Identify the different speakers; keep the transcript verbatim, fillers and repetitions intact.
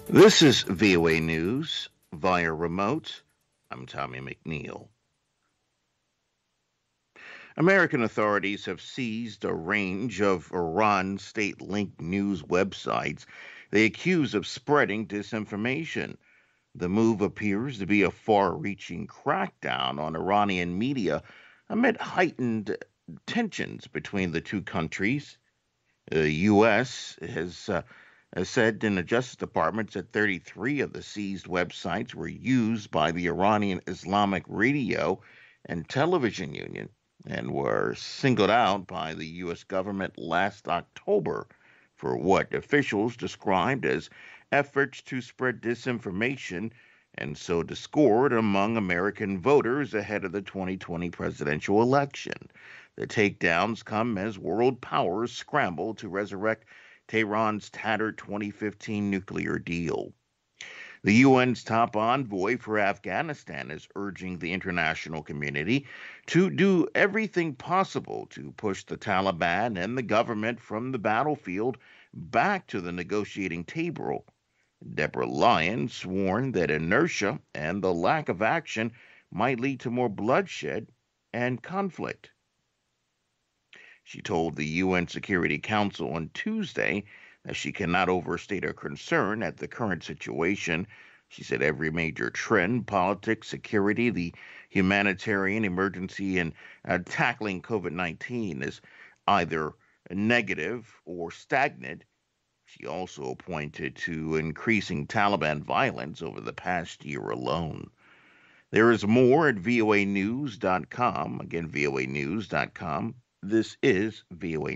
Speaker 1: This is V O A News via remote. I'm Tommy McNeil. American authorities have seized a range of Iran state linked news websites they accuse of spreading disinformation. The move appears to be a far reaching crackdown on Iranian media amid heightened tensions between the two countries. The U S has uh, has said in the Justice Department that thirty-three of the seized websites were used by the Iranian Islamic Radio and Television Union and were singled out by the U S government last October for what officials described as efforts to spread disinformation and sow discord among American voters ahead of the twenty twenty presidential election. The takedowns come as world powers scramble to resurrect Tehran's tattered twenty fifteen nuclear deal. The U N's top envoy for Afghanistan is urging the international community to do everything possible to push the Taliban and the government from the battlefield back to the negotiating table. Deborah Lyons warned that inertia and the lack of action might lead to more bloodshed and conflict. She told the U N Security Council on Tuesday that she cannot overstate her concern at the current situation. She said every major trend, politics, security, the humanitarian emergency, and uh, tackling COVID nineteen is either negative or stagnant. She also pointed to increasing Taliban violence over the past year alone. There is more at voa news dot com. Again, voa news dot com. This is V O A